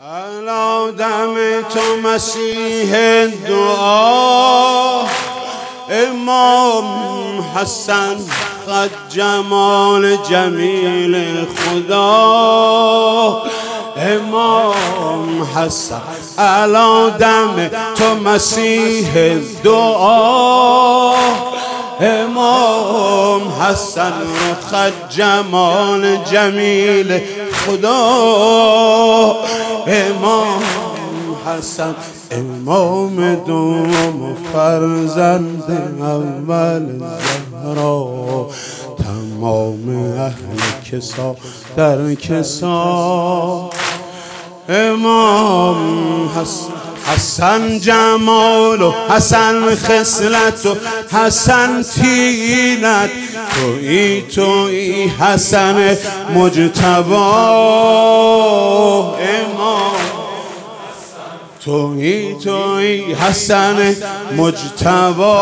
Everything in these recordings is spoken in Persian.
الادم تو مسیح دعا، امام حسن خد جمال جمیل خدا. امام حسن الادم تو مسیح دعا، امام حسن خد جمال جمیل خدا. امام حسن امام دوم فرزند اول زهرا، تمام اهل کسا در کسا. امام حسن جمال و حسن خصلت و حسن تینت، تویی حسن مجتبی. امام تویی حسن مجتبی.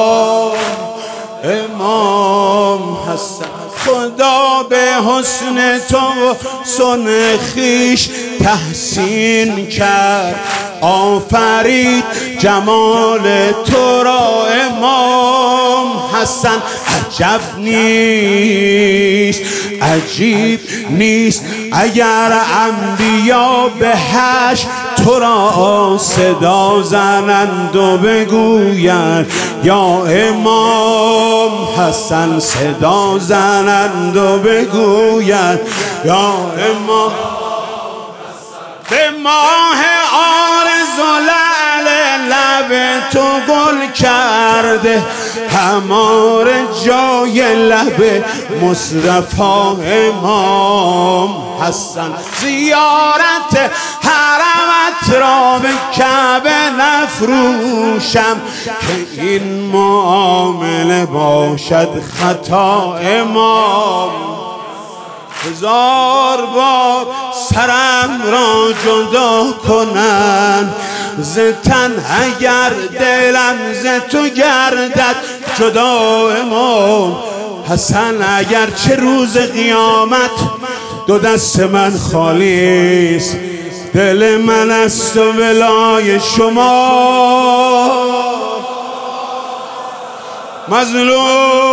امام حسن خدا به حسن تو و سن خویش تحسین کرد، آفرید جمال تو را. امام حسن عجب نیست، عجیب نیست اگر انبیا به حشر تو را صدا زنند و بگویند یا امام حسن، صدا زنند و بگویند یا امام. به ماه عارض و لعل لب تو گل کرده، همار جای لب مصطفی. امام حسن زیارت حرمت را به کعبه نفروشم، که این معامله باشد خطا. امام هزار بار سرم را جدا کنن ز تن، اگر دلم ز تو گردد جدا. امام حسن اگر چه روز قیامت دو دست من خالی است، دل من است و ولای شما. مظلوم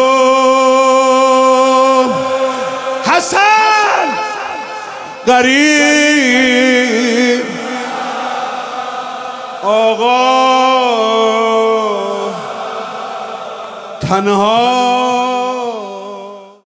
حسن غریب آقا تنها